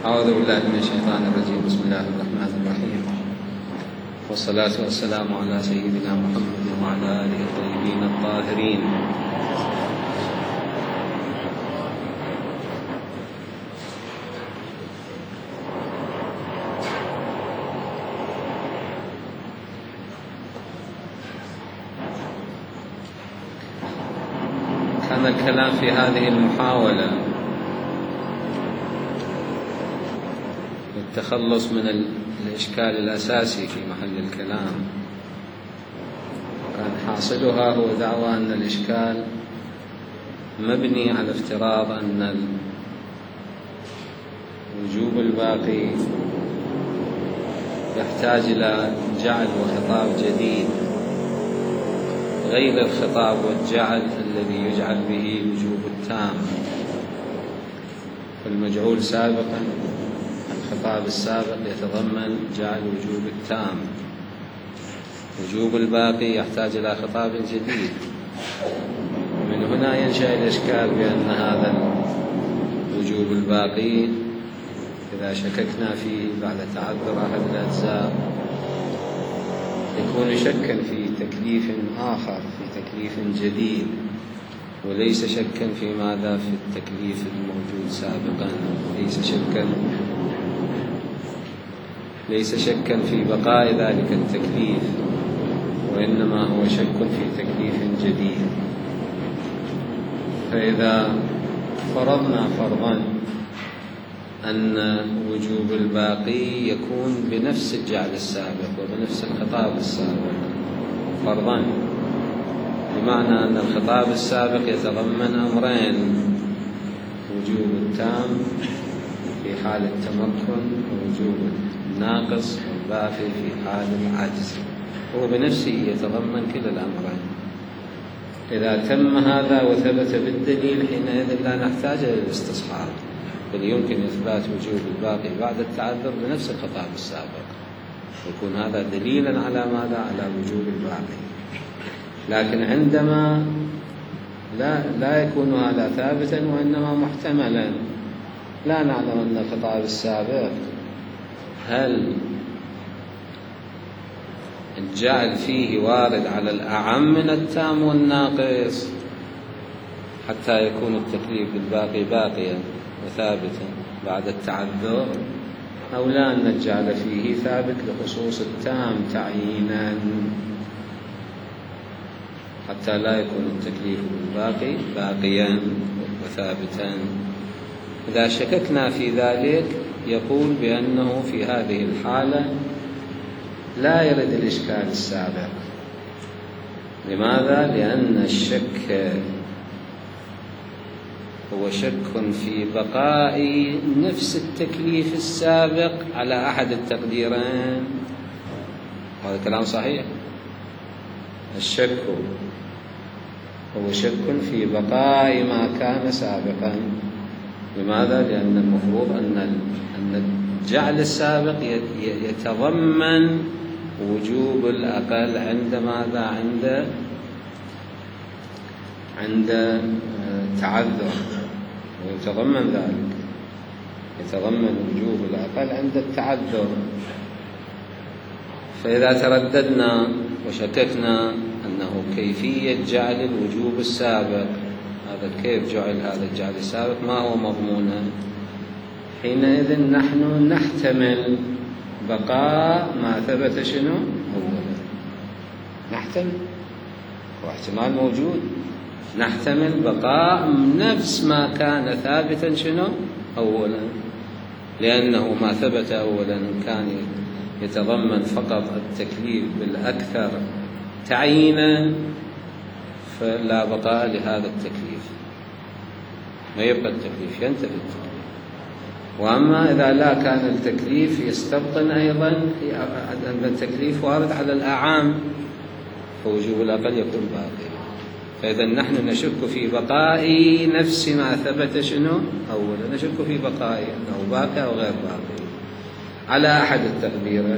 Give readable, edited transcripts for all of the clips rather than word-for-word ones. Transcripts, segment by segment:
أعوذ بالله من الشيطان الرجيم. بسم الله الرحمن الرحيم، والصلاة والسلام على سيدنا محمد وعلى آله الطيبين الطاهرين. كان الكلام في هذه المحاولة للتخلص من الإشكال الأساسي في محل الكلام، كان حاصلها هو دعوى أن الإشكال مبني على افتراض أن الوجوب الباقي يحتاج إلى جعل وخطاب جديد غير الخطاب والجعل الذي يجعل به الوجوب التام. فالمجعول سابقا، الخطاب السابق يتضمن جعل الوجوب التام، وجوب الباقي يحتاج إلى خطاب جديد. من هنا ينشأ الإشكال بأن هذا الوجوب الباقي إذا شككنا فيه بعد تعذر أحد الأجزاء يكون شكا في تكليف آخر، في تكليف جديد، وليس شكا في ماذا في التكليف الموجود سابقا، ليس شكا في بقاء ذلك التكليف، وإنما هو شك في تكليف جديد. فإذا فرضنا فرضا أن وجوب الباقي يكون بنفس الجعل السابق وبنفس الخطاب السابق فرضا، بمعنى أن الخطاب السابق يتضمن أمرين: وجوب التام في حال التمكن، ووجوب الناقص والباقي في حال العجز. هو بنفسه يتضمن كلا الأمرين. إذا تم هذا وثبت بالدليل حينئذ لا نحتاج إلى الاستصحاب، بل يمكن إثبات وجوب الباقي بعد التعذر بنفس الخطاب السابق، يكون هذا دليلا على ماذا؟ على وجوب الباقي. لكن عندما لا يكون هذا ثابتا وإنما محتملا، لا نعلم أن الخطاب السابق هل الجعل فيه وارد على الأعم من التام والناقص حتى يكون التكليف بالباقي باقيا وثابتا بعد التعذر، أو لا أن الجعل فيه ثابت لخصوص التام تعيينا حتى لا يكون التكليف بالباقي باقيا وثابتا. إذا شككنا في ذلك يقول بأنه في هذه الحالة لا يرد الإشكال السابق. لماذا؟ لأن الشك هو شك في بقاء نفس التكليف السابق على أحد التقديرين. هذا كلام صحيح. الشك هو شك في بقاء ما كان سابقا. لماذا؟ لأن المفروض أن الجعل السابق يتضمن وجوب الأقل عند ماذا؟ عند تعذر، ويتضمن ذلك، يتضمن وجوب الأقل عند التعذر. فإذا ترددنا وشككنا أنه كيفية جعل الوجوب السابق، هذا كيف جعل هذا الجعل السابق، ما هو مضمونه، حينئذ نحن نحتمل بقاء ما ثبت شنو أولا. نحتمل، واحتمال موجود، نحتمل بقاء نفس ما كان ثابتا شنو أولا، لأنه ما ثبت أولا كان يتضمن فقط التكليف بالأكثر تعيينا، فلا بقاء لهذا التكليف، ما يبقى التكليف، ينتهي التكليف. وأما إذا لا كان التكليف يستبطن أيضا أن التكليف وارد على الأعام، فوجوب الأقل يكون باقي. فإذا نحن نشك في بقاء نفس ما ثبت شنو أولا، نشك في بقاء أنه باقي أو غير باقي على أحد التقديرين.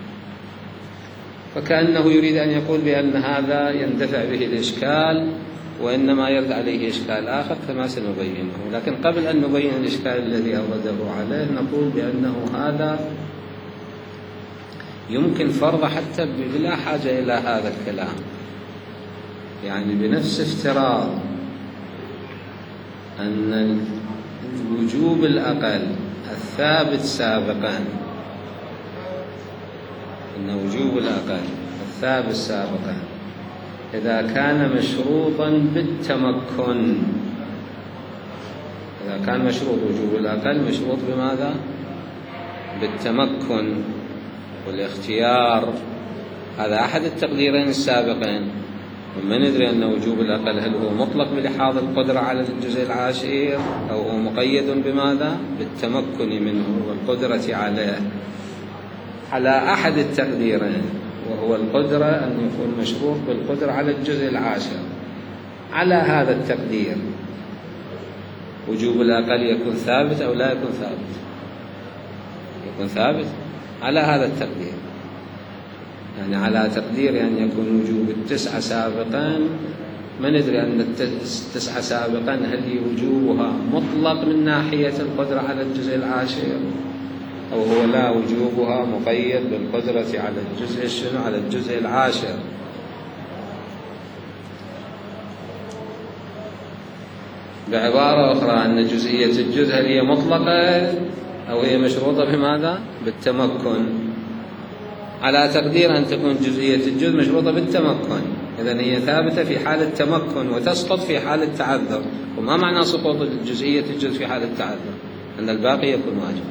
فكأنه يريد أن يقول بأن هذا يندفع به الإشكال وإنما يرد عليه إشكال آخر كما سنبينه. لكن قبل أن نبين الإشكال الذي أورده عليه نقول بأنه هذا يمكن فرض حتى بلا حاجة إلى هذا الكلام، يعني بنفس افتراض أن الوجوب الأقل الثابت سابقا، أن وجوب الأقل الثابت سابقا إذا كان مشروطا بالتمكن، إذا كان مشروط وجوب الأقل مشروط بماذا؟ بالتمكن والاختيار، هذا أحد التقديرين السابقين. وما ندري أن وجوب الأقل هل هو مطلق بلحاظ القدرة على الجزء العاشر أو هو مقيد بماذا؟ بالتمكن منه والقدرة عليه، على أحد التقديرين، وهو القدرة أن يكون مشروط بالقدرة على الجزء العاشر. على هذا التقدير وجوب الأقل يكون ثابت أو لا يكون ثابت؟ يكون ثابت على هذا التقدير، يعني على تقدير يعني يكون وجوب 9 سابقا. ما ندري أن 9 سابقا هل وجوبها مطلق من ناحية القدرة على الجزء العاشر أو هو لا وجوبها مقيد بالقدرة على الجزء شنو؟ على الجزء العاشر. بعبارة أخرى أن جزئية الجزء هل هي مطلقة أو هي مشروطة بماذا؟ بالتمكن، على تقدير أن تكون جزئية الجزء مشروطة بالتمكن، إذن هي ثابتة في حال التمكن وتسقط في حال التعذر. وما معنى سقوط جزئية الجزء في حال التعذر؟ أن الباقي يكون واجب،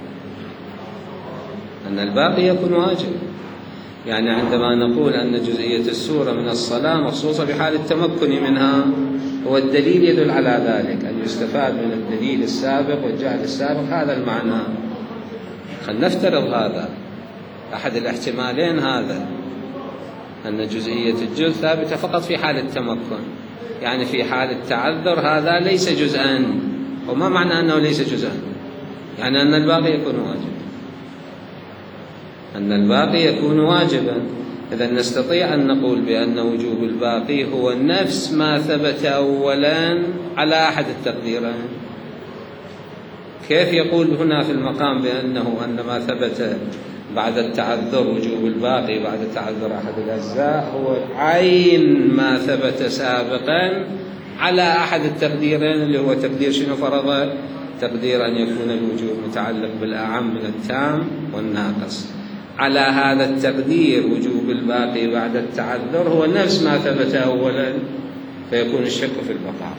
أن الباقي يكون واجب. يعني عندما نقول أن جزئية السورة من الصلاة مخصوصة بحال التمكن منها، هو الدليل يدل على ذلك، أن يستفاد من الدليل السابق والجهل السابق هذا المعنى. خلينا نفترض هذا أحد الاحتمالين، هذا أن جزئية الجزء ثابتة فقط في حال التمكن، يعني في حال التعذر هذا ليس جزءا. وما معنى أنه ليس جزءا؟ يعني أن الباقي يكون واجب، أن الباقي يكون واجبا. إذا نستطيع أن نقول بأن وجوب الباقي هو نفس ما ثبت أولا على أحد التقديرين. كيف يقول هنا في المقام بأنه أن ما ثبت بعد التعذر وجوب الباقي بعد تعذر أحد الأجزاء هو عين ما ثبت سابقا على أحد التقديرين، اللي هو تقدير شنو فرضه؟ تقدير أن يكون الوجوب متعلق بالأعم من التام والناقص. على هذا التقدير وجوب الباقي بعد التعذر هو نفس ما ثبت أولا، فيكون الشك في البقاء.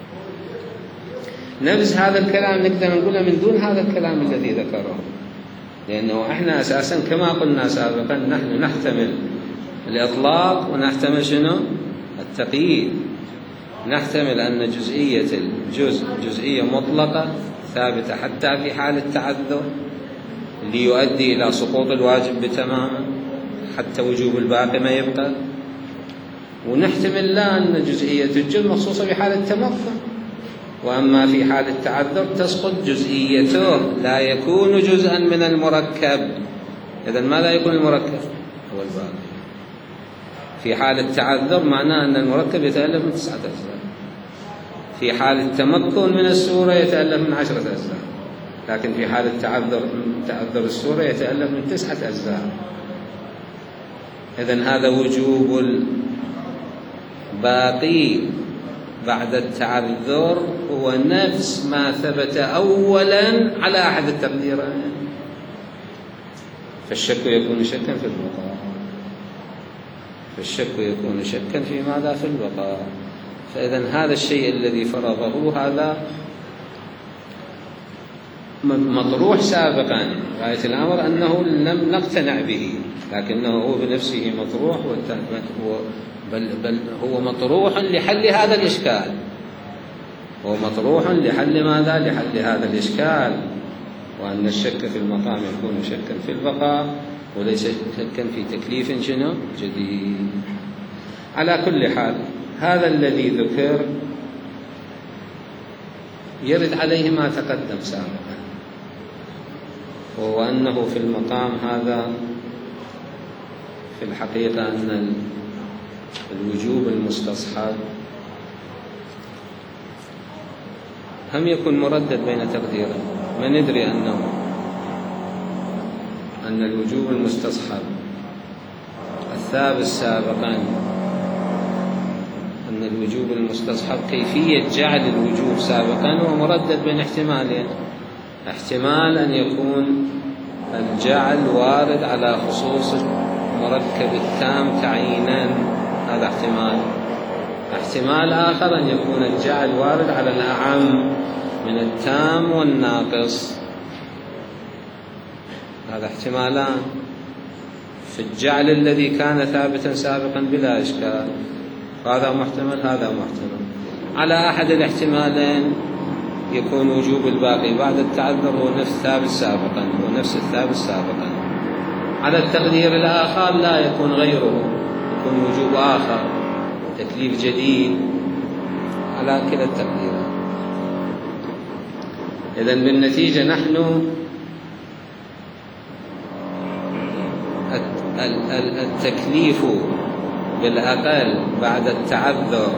نفس هذا الكلام نقدر نقوله من دون هذا الكلام الذي ذكره، لأنه إحنا أساسا كما قلنا سابقا نحن نحتمل الإطلاق ونحتمل شنو؟ التقييد. نحتمل أن جزئية الجزء جزئية مطلقة ثابتة حتى في حال التعذر ليؤدي إلى سقوط الواجب بتماما حتى وجوب الباقي ما يبقى، ونحتمل لا أن جزئية الجزء مخصوصة بحال التمكن، وأما في حال التعذر تسقط جزئيته، لا يكون جزءا من المركب. إذن ماذا يكون المركب؟ هو الباقي. في حال التعذر معناه أن المركب يتألف من 9 أجزاء، في حال التمكن من السورة يتألف من 10 أجزاء، لكن في حال تعذر السورة يتألف من 9 أجزاء. إذن هذا وجوب الباقي بعد التعذر هو نفس ما ثبت أولا على أحد التقديرين، فالشك يكون شكا في البقاء، فالشك يكون شكا في ماذا؟ في البقاء. فإذن هذا الشيء الذي فرضه هذا مطروح سابقا، غاية الأمر أنه لم نقتنع به، لكنه هو بنفسه مطروح، بل هو مطروح لحل هذا الإشكال، هو مطروح لحل ماذا؟ لحل هذا الإشكال، وأن الشك في المقام يكون شكا في البقاء وليس شكا في تكليف شنو؟ جديد. على كل حال هذا الذي ذكر يرد عليه ما تقدم سابقا، وهو أنه في المقام هذا في الحقيقة أن الوجوب المستصحب هم يكون مردد بين تقديرين. ما ندري أن الوجوب المستصحب الثابت سابقا، أن الوجوب المستصحب كيفية جعل الوجوب سابقا هو مردد بين احتمالين. احتمال أن يكون الجعل وارد على خصوص المركب التام تعيينا، هذا احتمال. احتمال آخر أن يكون الجعل وارد على الأعم من التام والناقص، هذا احتمالان في الجعل الذي كان ثابتا سابقا بلا إشكال، هذا محتمل هذا محتمل. على أحد الاحتمالين يكون وجوب الباقي بعد التعذر هو نفس الثابت سابقا، ونفس الثابت سابقا. على التقدير الآخر لا يكون غيره، يكون وجوب آخر، تكليف جديد، على كلا التقديرات. إذن بالنتيجة نحن التكليف بالأقل بعد التعذر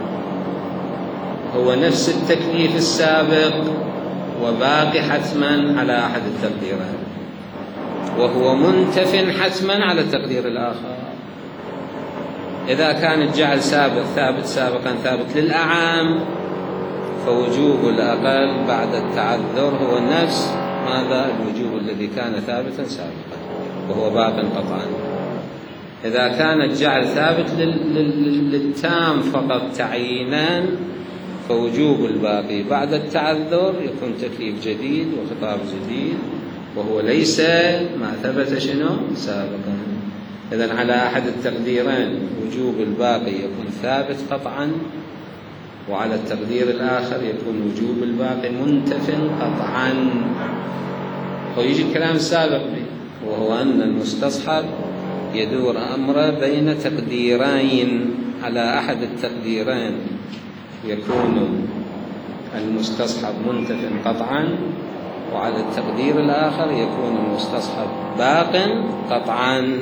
هو نفس التكليف السابق وباقي حتما على أحد التقديرين، وهو منتف حتما على التقدير الآخر. إذا كان الجعل ثابت سابقا ثابت للأعام، فوجوب الأقل بعد التعذر هو نفس هذا الوجوب الذي كان ثابتا سابقا وهو باق قطعا. إذا كان الجعل ثابت للتام فقط تعيينان، فوجوب الباقي بعد التعذر يكون تكليف جديد وخطاب جديد، وهو ليس ما ثبت شنو سابقا. إذن على أحد التقديرين وجوب الباقي يكون ثابت قطعا، وعلى التقدير الآخر يكون وجوب الباقي منتف قطعا. ويجي الكلام السابق به، وهو أن المستصحب يدور أمره بين تقديرين. على أحد التقديرين يكون المستصحب منتف قطعا، وعلى التقدير الآخر يكون المستصحب باق قطعا.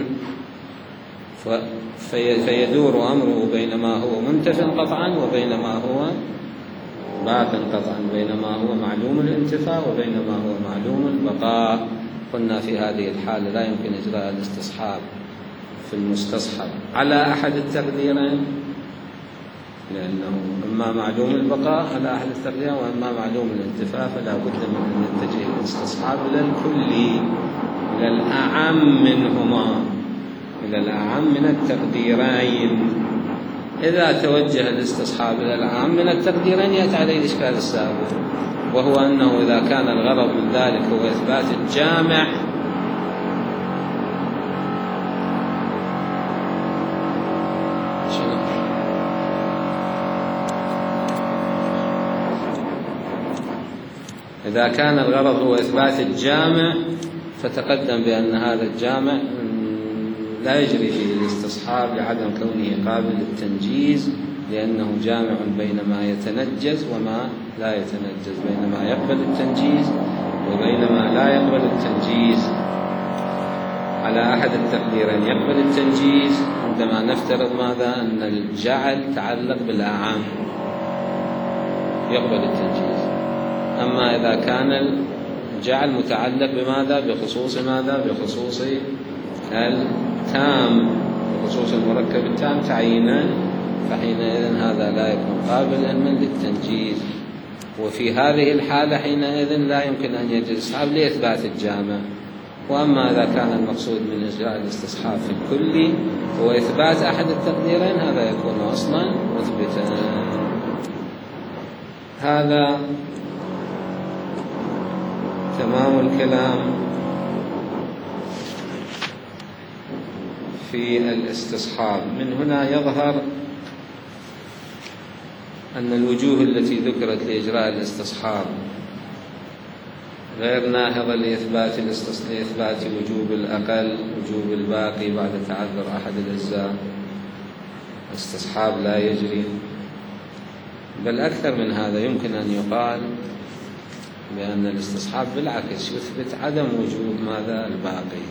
فيدور أمره بين ما هو منتف قطعا وبين ما هو باق قطعا، بين ما هو معلوم الانتفاء وبين ما هو معلوم البقاء. قلنا في هذه الحالة لا يمكن إجراء الاستصحاب في المستصحب على أحد التقديرين، لأنه إما معلوم البقاء على أحد التقديرين وإما معلوم الانتفاء، فلا بد من أن يتجه الاستصحاب إلى الكلي، إلى الأعم منهما، إلى الأعم من التقديرين. إذا توجه الاستصحاب إلى الأعم من التقديرين يأتي عليه الإشكال السابق، وهو أنه إذا كان الغرض من ذلك هو إثبات الجامع، إذا كان الغرض هو إثبات الجامع، فتقدم بأن هذا الجامع لا يجري فيه الاستصحاب لعدم كونه قابل للتنجيز، لأنه جامع بين ما يتنجز وما لا يتنجز، بين ما يقبل التنجيز وبين ما لا يقبل التنجيز. على أحد التقديرين يقبل التنجيز عندما نفترض ماذا؟ أن الجعل تعلق بالأعام يقبل التنجيز. أما إذا كان الجعل متعلق بماذا؟ بخصوص ماذا؟ بخصوص التام، بخصوص المركب التام تعيينا، فحينئذ هذا لا يكون قابلا للتنجيز. وفي هذه الحالة حينئذ لا يمكن أن يجري الاستصحاب لإثبات الجامع. وأما إذا كان المقصود من إجراء الاستصحاب في الكل هو إثبات أحد التقديرين، هذا يكون أصلا مثبتا. هذا تمام الكلام في الاستصحاب. من هنا يظهر أن الوجوه التي ذكرت لإجراء الاستصحاب غير ناهضة لإثبات وجوب الأقل، وجوب الباقي بعد تعذر أحد الأجزاء. الاستصحاب لا يجري، بل أكثر من هذا يمكن أن يقال بأن الاستصحاب بالعكس يثبت عدم وجوب ماذا؟ الباقي.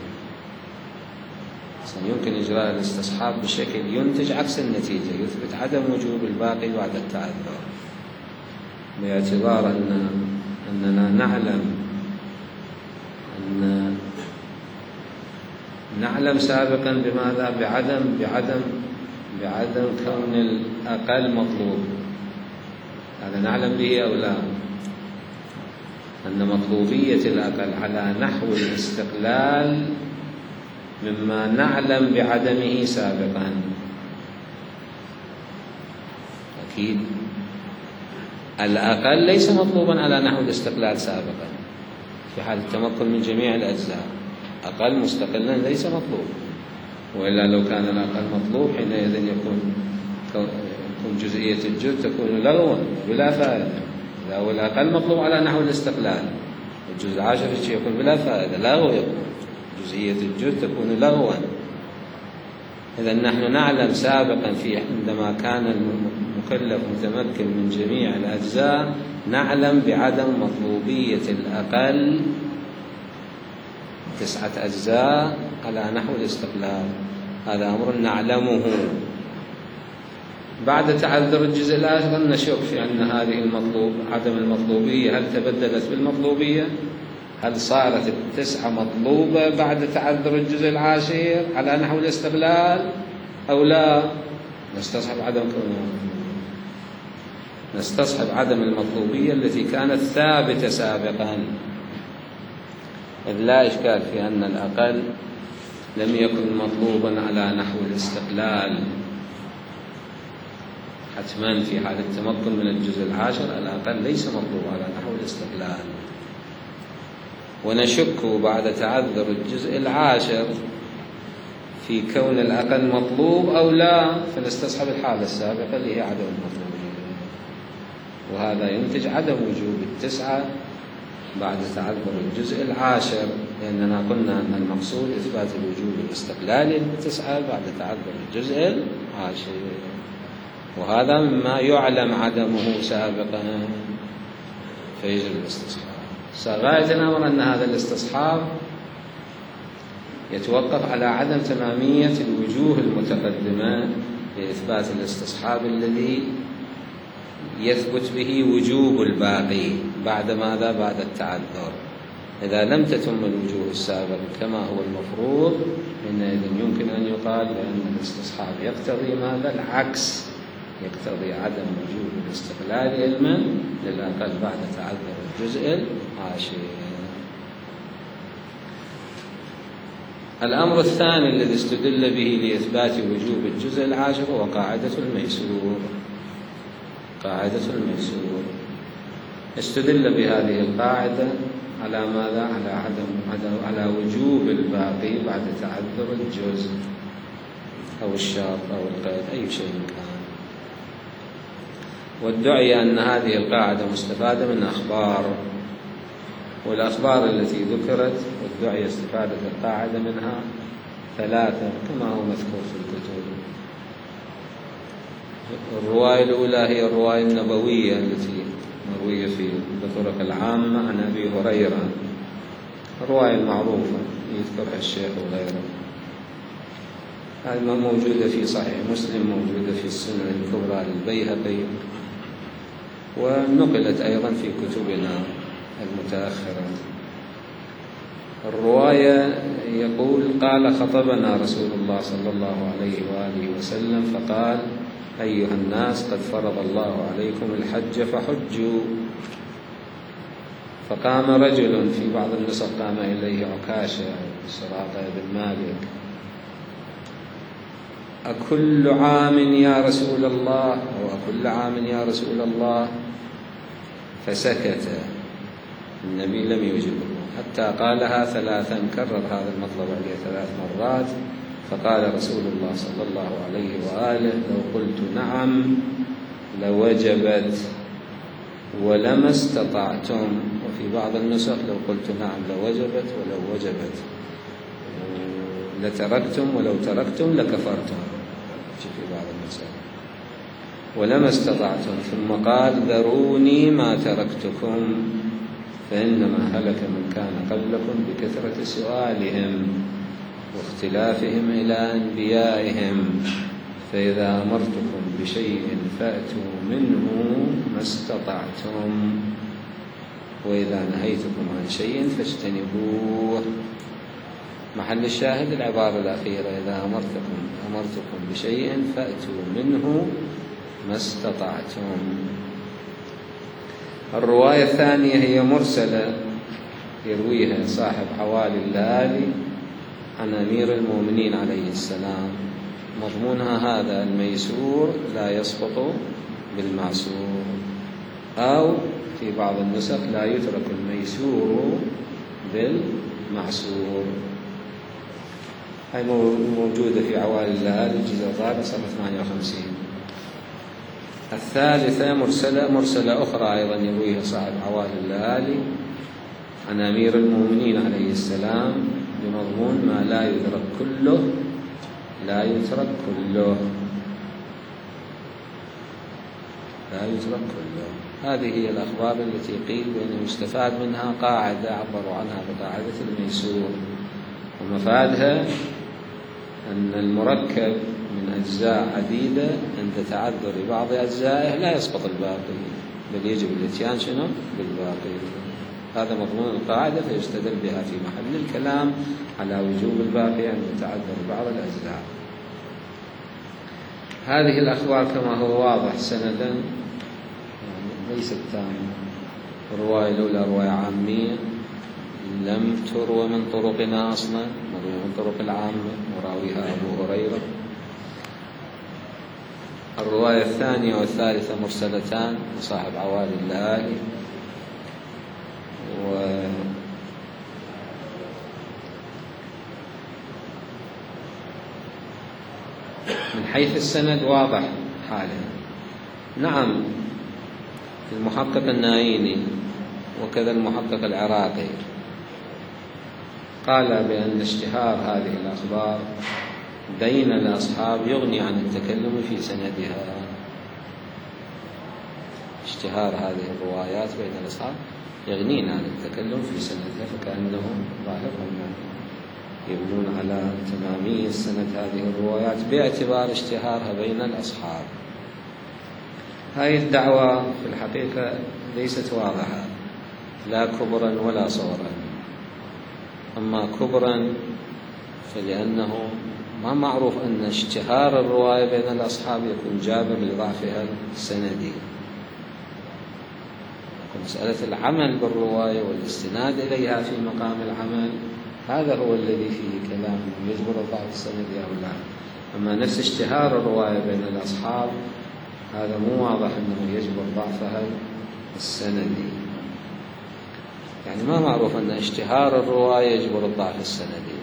يمكن إجراء الاستصحاب بشكل ينتج عكس النتيجة، يثبت عدم وجوب الباقي بعد التعذر. باعتبار أننا نعلم سابقا بماذا؟ بعدم كون الأقل مطلوب. هذا نعلم به أو لا؟ أن مطلوبية الأقل على نحو الاستقلال مما نعلم بعدمه سابقا. أكيد الأقل ليس مطلوبا على نحو الاستقلال سابقا في حال التمكن من جميع الأجزاء. أقل مستقلا ليس مطلوب، وإلا لو كان الأقل مطلوب حينئذ يكون جزئية الجزء تكون لغوا بلا فائدة. إذا هو الأقل مطلوب على نحو الاستقلال، الجزء العاشر يكون بلا فائدة، لغو يكون، جزئية الجزء تكون لغوا. إذا نحن نعلم سابقا عندما كان المكلف متمكن من جميع الأجزاء نعلم بعدم مطلوبية الأقل 9 أجزاء على نحو الاستقلال. هذا أمر نعلمه. بعد تعذر الجزء الآخر نشك في أن هذه عدم المطلوبية هل تبدلت بالمطلوبية؟ هل صارت 9 مطلوبة بعد تعذر الجزء العاشر على نحو الاستقلال أو لا؟ نستصحب عدم المطلوبية التي كانت ثابتة سابقا، إذ لا إشكال في أن الأقل لم يكن مطلوبا على نحو الاستقلال. حتما في حال التمكن من الجزء العاشر الأقل ليس مطلوب على نحو الاستقلال. ونشك بعد تعذر الجزء العاشر في كون الأقل مطلوب أو لا، فنستصحب الحالة السابقة اللي هي عدم المطلوبية، وهذا ينتج عدم وجوب 9 بعد تعذر الجزء العاشر، لأننا قلنا أن المقصود إثبات الوجوب الاستقلالي 9 بعد تعذر الجزء العاشر، وهذا مما يعلم عدمه سابقا فيجب الاستصحاب. غاية الأمر أن هذا الاستصحاب يتوقف على عدم تمامية الوجوه المتقدمة لإثبات الاستصحاب الذي يثبت به وجوب الباقي بعد ماذا؟ بعد التعذر. إذا لم تتم الوجوه السابق كما هو المفروض حينئذ يمكن أن يقال بأن الاستصحاب يقتضي ماذا؟ العكس، يقتضي عدم وجوب الاستقلال علما للأقل بعد تعذر الجزء العاشر. الأمر الثاني الذي استدل به لإثبات وجوب الجزء العاشر هو قاعدة الميسور. قاعدة الميسور استدل بهذه القاعدة على ماذا؟ على وجوب الباقي بعد تعذر الجزء أو الشرط أو القيد أي شيء كان. وادعي أن هذه القاعدة مستفادة من أخبار، والأخبار التي ذكرت وادعي استفادة القاعدة منها 3 كما هو مذكور في الكتب. الرواية الأولى هي الرواية النبوية التي مروية في الطرق العامة عن أبي هريرة، الرواية المعروفة يذكرها الشيخ وغيره. هذه موجودة في صحيح مسلم، موجودة في السنن الكبرى للبيهقي، ونقلت أيضا في كتبنا المتأخرة. الرواية يقول: قال خطبنا رسول الله صلى الله عليه وآله وسلم فقال: أيها الناس قد فرض الله عليكم الحج فحجوا. فقام رجل، في بعض النسخ قام إليه عكاشة سراقة بن مالك: أكل عام يا رسول الله، أو أكل عام يا رسول الله؟ فسكت، النبي لم يجبه حتى قالها 3، كرر هذا المطلب عليه 3 مرات. فقال رسول الله صلى الله عليه وآله: لو قلت نعم لوجبت ولما استطعتم. وفي بعض النسخ: لو قلت نعم لوجبت ولو وجبت لتركتم ولو تركتم لكفرتم، في بعض النسخ. ولما استطعتم، ثم قال: ذروني ما تركتكم فإنما هلك من كان قبلكم بكثرة سؤالهم واختلافهم إلى أنبيائهم، فإذا أمرتكم بشيء فأتوا منه ما استطعتم، وإذا نهيتكم عن شيء فاجتنبوه. محل الشاهد العبارة الأخيرة: إذا أمرتكم بشيء فأتوا منه ما استطعتم. الرواية الثانية هي مرسلة يرويها صاحب حوالي الليالي عن أمير المؤمنين عليه السلام، مضمونها هذا: الميسور لا يسقط بالمعسور، أو في بعض النسخ: لا يترك الميسور بالمعسور. هاي موجودة في عوالي الليالي الجزء الرابع صفحة 58. الثالثة مرسلة أخرى أيضا يرويها صاحب عوالي الليالي عن أمير المؤمنين عليه السلام بمضمون: ما لا يدرك كله لا يترك كله، لا يترك كله. هذه هي الأخبار التي قيل بأن يستفاد منها قاعدة عبروا عنها بقاعدة الميسور، ومفادها أن المركب من أجزاء عديدة عند تعذر بعض أجزائه لا يسقط الباقي، بل يجب الاتيان شنو؟ بالباقي. هذا مضمون القاعدة، فيستدل بها في محل الكلام على وجوب الباقي عند تعذر بعض الأجزاء. هذه الأخبار كما هو واضح سندا يعني ليست تامة. الرواية الأولى رواية عامية لم تروى من طرقنا أصلا، مروية من طرق العامة وراويها أبو هريرة. الرواية الثانية والثالثة مرسلتان وصاحب عوالي الليالي. من حيث السند واضح حالها. نعم، المحقق النايني وكذا المحقق العراقي قال بأن اشتهار هذه الأخبار بين الأصحاب يغني عن التكلم في سندها. اشتهار هذه الروايات بين الأصحاب يغنين عن التكلم في سندها، فكأنهم ظاهرهم يبنون على تمامية سند هذه الروايات باعتبار اشتهارها بين الأصحاب. هذه الدعوة في الحقيقة ليست واضحة لا كبرا ولا صغرا. أما كبرا فلأنه ما معروف أن اشتهار الرواية بين الأصحاب يكون جابر لضعفها السندي. مسألة العمل بالرواية والاستناد إليها في مقام العمل هذا هو الذي فيه كلام يجبر الضعف السندي أو لا. أما نفس اشتهار الرواية بين الأصحاب هذا مو واضح أنه يجبر ضعفها السندي. يعني ما معروف أن اشتهار الرواية يجبر الضعف السندي.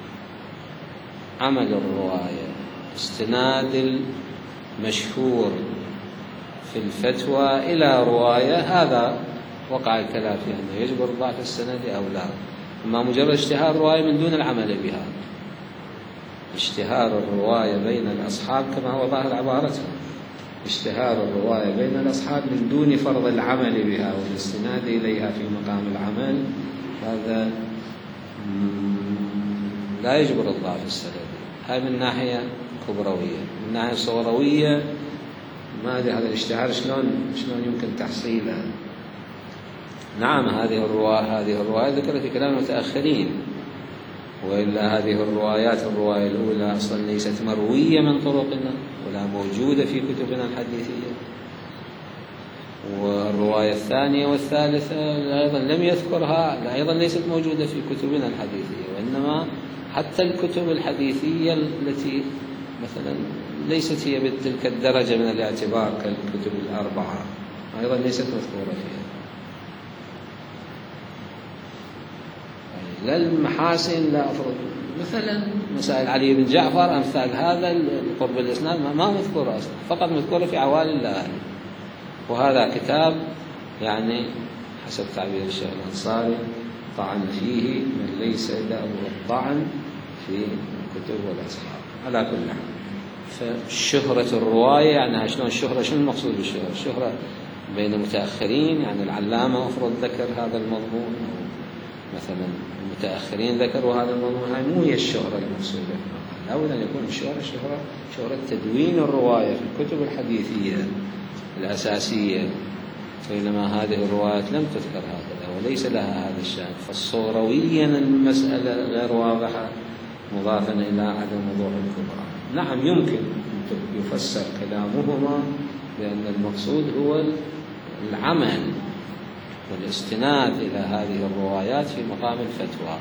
عمل الرواية، استناد المشهور في الفتوى إلى رواية، هذا وقع الكلام فيه أنه يجبر الضعف السندي أو لا. أما مجرد اشتهار الرواية من دون العمل بها، اشتهار الرواية بين الأصحاب كما هو ظاهر عبارتهم، اشتهار الرواية بين الأصحاب من دون فرض العمل بها والاستناد إليها في مقام العمل، هذا لا يجبر الضعف السندي. هذا من ناحية كبروية. من ناحية صغروية ما أدري هذا الاشتهار شلون يمكن تحصيله. نعم، هذه الرواية ذكرت في كلام المتأخرين، وإلا هذه الرواية الأولى أصلا ليست مروية من طرقنا ولا موجودة في كتبنا الحديثية، والرواية الثانية والثالثة أيضا لم يذكرها، أيضا ليست موجودة في كتبنا الحديثية، وإنما حتى الكتب الحديثية التي مثلا ليست هي بتلك الدرجة من الاعتبار كالكتب الأربعة أيضا ليست مذكورة فيها. لا المحاسن لا أفرض مثلا مسائل علي بن جعفر أمثال هذا القرب الإسناد ما مذكورة أصلا، فقط مذكورة في عوالي الليالي. وهذا كتاب يعني حسب تعبير الشيخ الأنصاري طعن فيه من ليس له الطعن في الكتب والأصحاب. على كل حال، فشهرة الرواية يعني شلون الشهرة، شنو المقصود بالشهرة؟ الشهرة بين المتأخرين، يعني العلامة أفرض ذكر هذا المضمون، أو مثلا المتأخرين ذكروا هذا المضمون، هاي مو هي الشهرة المقصودة، لابد أن يكون شهرة تدوين الرواية في الكتب الحديثية الأساسية، بينما هذه الروايات لم تذكر هكذا وليس لها هذا الشأن. فالصغرويا المسألة غير واضحة مضافا إلى عدم وضوح الكبرى. نعم يمكن أن يفسر كلامهما بأن المقصود هو العمل والاستناد إلى هذه الروايات في مقام الفتوى.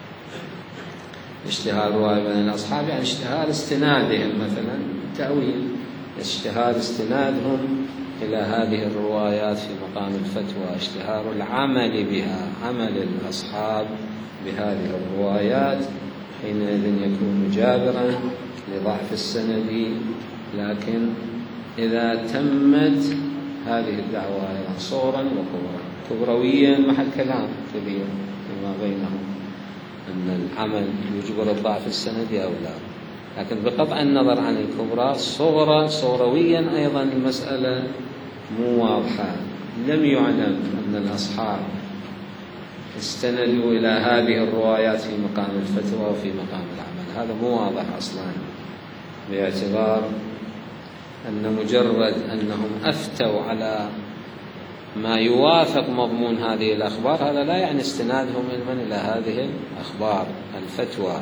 اشتهار رواية بين الأصحاب يعني اشتهار استنادهم، مثلا تأويل اشتهار استنادهم إلى هذه الروايات في مقام الفتوى، اشتهار العمل بها، عمل الأصحاب بهذه الروايات حينئذ يكون جابرا لضعف السند. لكن إذا تمت هذه الدعوة أيضا صغرا وكبرا، كبرويا محل كلام كبير فيما بينهم أن العمل يجبر الضعف السندي أو لا، لكن بقطع النظر عن الكبرى صغرويا أيضا المسألة مو واضحة. لم يعلم أن الأصحاب استندوا إلى هذه الروايات في مقام الفتوى وفي مقام العمل، هذا مو واضح أصلا، باعتبار أن مجرد أنهم أفتوا على ما يوافق مضمون هذه الأخبار هذا لا يعني استنادهم علما إلى هذه الأخبار. الفتوى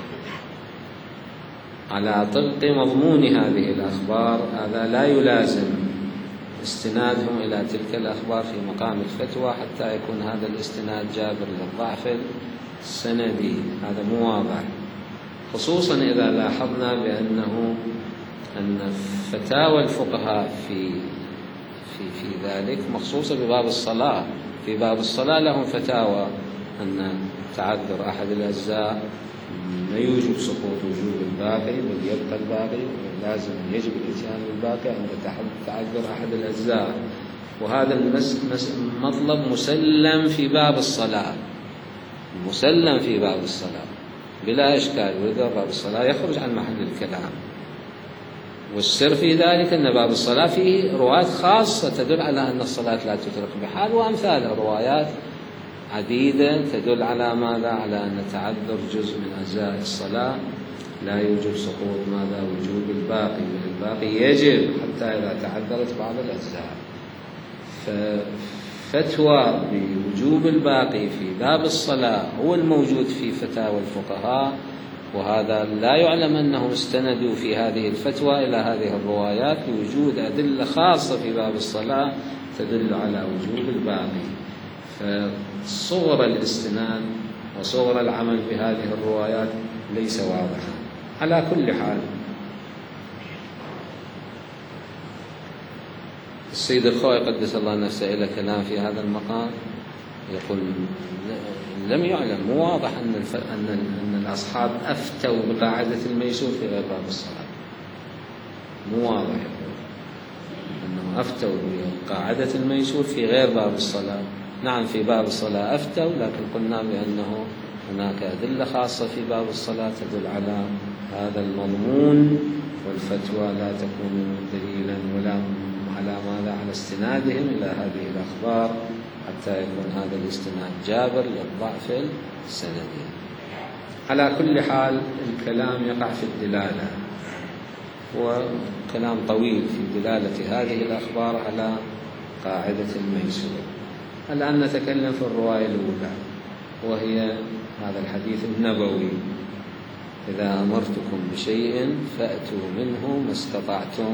على طبق مضمون هذه الأخبار هذا لا يلازم استنادهم إلى تلك الأخبار في مقام الفتوى حتى يكون هذا الاستناد جابر للضعف السندي. هذا مو واضح، خصوصا إذا لاحظنا أن فتاوى الفقهاء في ذلك مخصوصة بباب الصلاة. في باب الصلاة لهم فتاوى أن تعذر أحد الأجزاء لا يوجب سقوط وجوب الباقي بل يبقى الباقي، ولازم يجب الاتيان بالباقي عند تعذر أحد الأجزاء. وهذا مطلب مسلم في باب الصلاة، مسلم في باب الصلاة بلا إشكال، وإذا باب الصلاة يخرج عن محل الكلام. والسر في ذلك أن باب الصلاة فيه روايات خاصة تدل على أن الصلاة لا تترك بحال، وأمثال روايات عديدة تدل على ماذا؟ على أن تعذر جزء من أجزاء الصلاة لا يوجب سقوط ماذا؟ وجوب الباقي، الباقي يجب حتى إذا تعذرت بعض الأجزاء. ففتوى بوجوب الباقي في باب الصلاة هو الموجود في فتاوى الفقهاء، وهذا لا يعلم أنهم استندوا في هذه الفتوى إلى هذه الروايات لوجود أدلة خاصة في باب الصلاة تدل على وجوب الباقي. فصغر الاستناد وصغر العمل بهذه الروايات ليس واضحا. على كل حال السيد الخوئي قدس الله نفسه إلى كلام في هذا المقام يقول لم يعلم، مو واضح أن الأصحاب أفتوا بقاعدة الميسور في غير باب الصلاة، مو واضح يقول أنهم أفتوا بقاعدة الميسور في غير باب الصلاة. نعم في باب الصلاة أفتوا، لكن قلنا بأنه هناك أدلة خاصة في باب الصلاة تدل على هذا المضمون، والفتوى لا تكون دليلا ولا على ماذا؟ على استنادهم إلى هذه الأخبار حتى يكون هذا الاستناد جابر للضعف السندي. على كل حال الكلام يقع في الدلالة، وكلام طويل في دلالة هذه الأخبار على قاعدة الميسور. الآن نتكلم في الرواية الأولى، وهي هذا الحديث النبوي: إذا أمرتكم بشيء فأتوا منه ما استطعتم.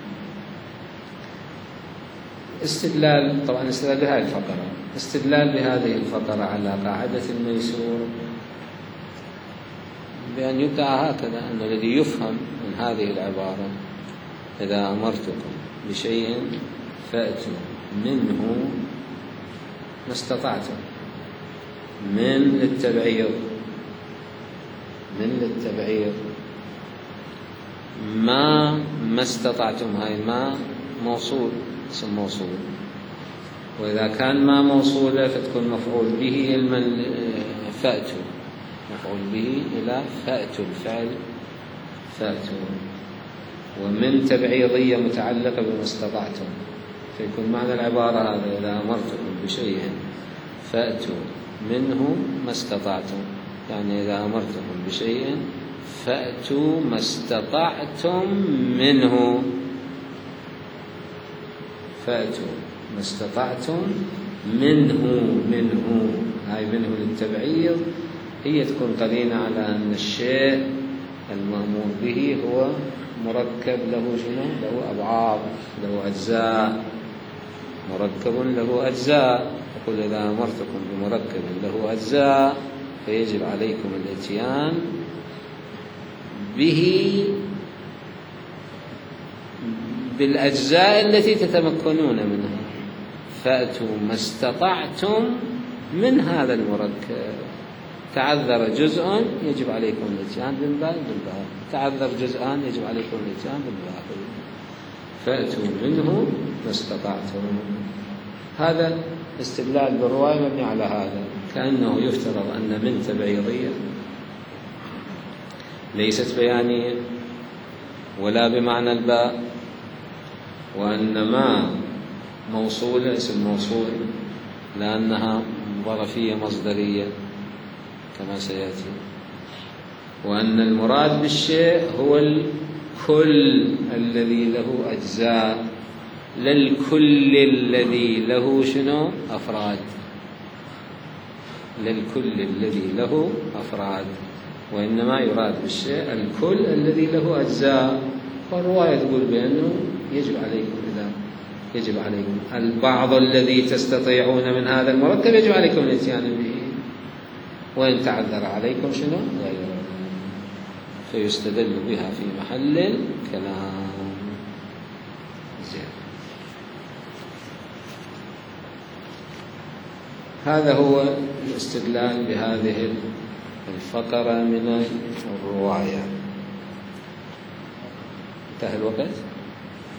استدلال بهذه الفقرة، استدلال بهذه الفقرة على قاعدة الميسور بأن يبدأ هكذا، أن الذي يفهم من هذه العبارة إذا أمرتكم بشيء فأتوا منه ما استطعتم، من للتبعيض، ما استطعتم، هاي ما موصول، اسم موصول، وإذا كان ما موصولة فتكون مفعول به فأتوا، مفعول به إلى فأتوا، الفعل فأتوا، ومن تبعيضية متعلقة بما استطعتم، فيكون معنى العبارة هذا: إذا أمرتكم بشيء فأتوا منه ما استطعتم، يعني إذا أمرتكم بشيء فأتوا ما استطعتم منه. فأتوا ما استطعتم منه هاي منه للتبعيض، هي تكون قرينة على أن الشيء المأمور به هو مركب له شنو؟ له أبعاض، له أجزاء، مركب له أجزاء. يقول إذا أمرتكم بمركب له أجزاء فيجب عليكم الاتيان به بالأجزاء التي تتمكنون منها. فأتوا ما استطعتم من هذا المركب. تعذر جزء يجب عليكم الاتيان بالباقي، تعذر جزءان يجب عليكم الاتيان بالباقي. فأتوا منه ما استطعتم. هذا استدلال بالرواية مبني على هذا، كأنه يفترض أن من تبعيضية ليست بيانية ولا بمعنى الباء، وأن ما موصولة اسم موصول لأنها ظرفية مصدرية كما سيأتي، وأن المراد بالشيء هو الكل الذي له أجزاء، لا الكل الذي له شنو؟ أفراد. لا الكل الذي له أفراد، وإنما يراد بالشيء الكل الذي له أجزاء. والرواية تقول بأنه يجب عليكم البعض الذي تستطيعون من هذا المركب يجب عليكم الاتيان به، وإن تعذر عليكم شنو؟ غيره. فيستدل بها في محل الكلام. زين. هذا هو الاستدلال بهذه الفقرة من الرواية. انتهى الوقت.